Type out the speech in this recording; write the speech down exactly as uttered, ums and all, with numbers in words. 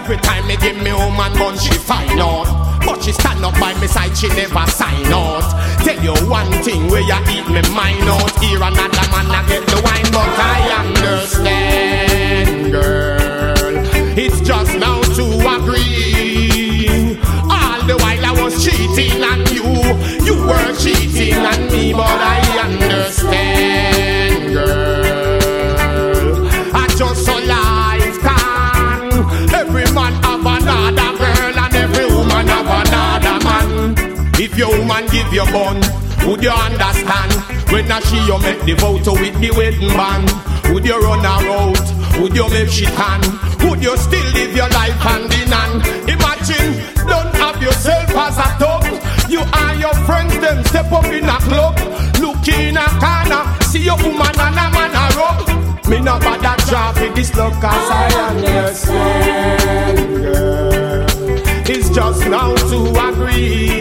Every time me give me woman bun, she find out. But she stand up by me side, she never sign out. Tell you one thing where you eat me mind out. Here another man I get the wine, but I understand, girl. It's just now to agree. All the while I was cheating on you, you were cheating on me, but I understand, girl. I just so lifetime. Every man have another girl and every woman have another man. If your woman give you bun, would you understand? When a she you make the photo with the wedding band, would you run her out? Would you make she tan? Would you still live your life hand in hand? Imagine, don't have yourself as a top. You and your friends them step up in a club, look in a corner, see your woman and a man a rub. Me no bother traffic this love cause I understand, girl. It's just now to agree.